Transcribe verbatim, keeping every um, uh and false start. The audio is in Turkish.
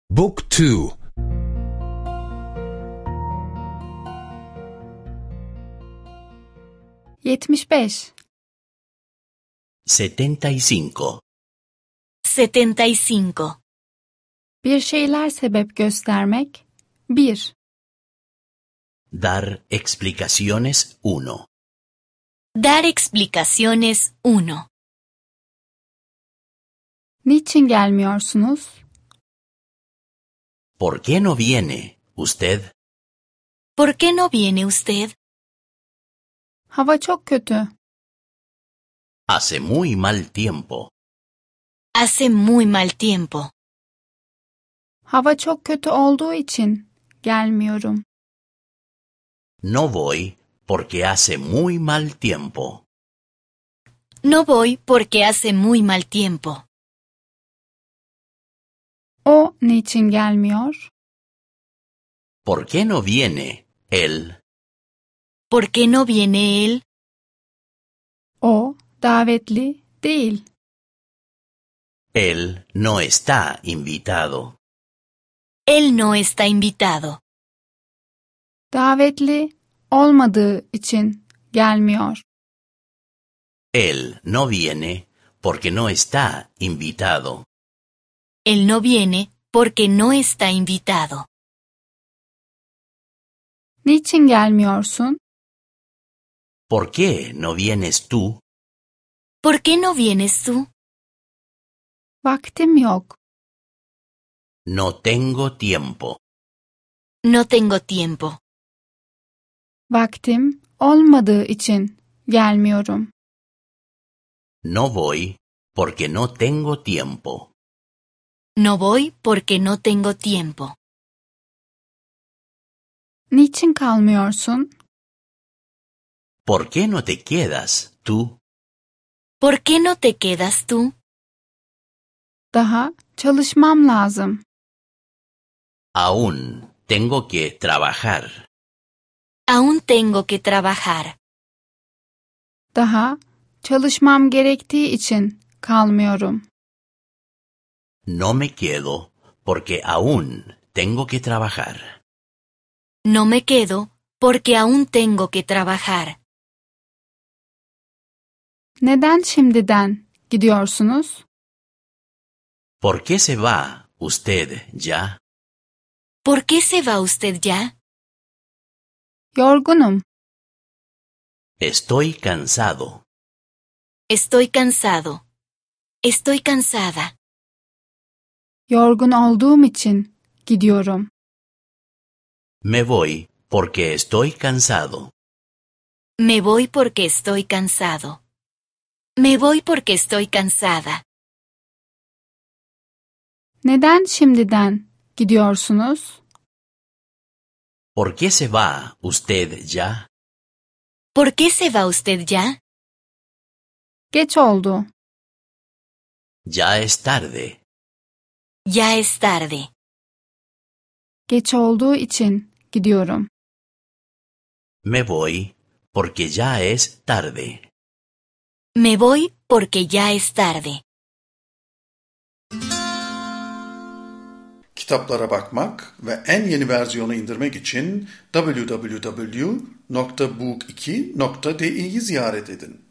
Book two. yetmiş beş. setenta y cinco. setenta y cinco. Bir şeyler sebep göstermek. bir. Dar explicaciones uno. Dar explicaciones uno. Niçin gelmiyorsunuz? ¿Por qué no viene usted? ¿Por qué no viene usted? Hava çok kötü. Hace muy mal tiempo. Hace muy mal tiempo. Hava çok kötü olduğu için gelmiyorum. No voy porque hace muy mal tiempo. No voy porque hace muy mal tiempo. O niçin gelmiyor? ¿Por qué no viene él? ¿Por qué no viene él? O davetli değil. Él no está invitado. Él no está invitado. Davetli olmadığı için gelmiyor. Él no viene porque no está invitado. Él no viene porque no está invitado. Niçin gelmiyorsun? ¿Por qué no vienes tú? ¿Por qué no vienes tú? Vaktim yok. No tengo tiempo. No tengo tiempo. Vaktim olmadığı için gelmiyorum. No voy porque no tengo tiempo. No voy porque no tengo tiempo. Niçin kalmıyorsun? ¿Por qué no te quedas tú? ¿Por qué no te quedas tú? Daha çalışmam lazım. Aún tengo que trabajar. Aún tengo que trabajar. Daha çalışmam gerektiği için kalmıyorum. No me quedo porque aún tengo que trabajar. No me quedo porque aún tengo que trabajar. Neden şimdiden gidiyorsunuz? ¿Por qué se va usted ya? ¿Por qué se va usted ya? Yorgunum. Estoy cansado. Estoy cansado. Estoy cansada. Yorgun olduğum için gidiyorum. Me voy porque estoy cansado. Me voy porque estoy cansado. Me voy porque estoy cansada. Neden şimdiden gidiyorsunuz? ¿Por qué se va usted ya? ¿Por qué se va usted ya? Geç oldu. Ya es tarde. Ya es tarde. Geç olduğu için gidiyorum. Me voy porque ya es tarde. Me voy porque ya es tarde. Kitaplara bakmak ve en yeni versiyonu indirmek için double-u double-u double-u nokta book iki nokta di'yi ziyaret edin.